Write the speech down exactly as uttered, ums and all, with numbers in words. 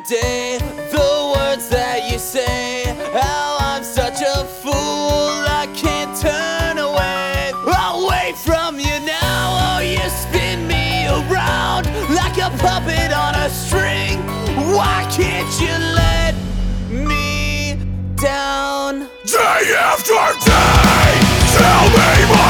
day, the words that you say, how I'm such a fool, I can't turn away, away from you now. Oh, you spin me around like a puppet on a string. Why can't you let me down? Day after day, tell me why.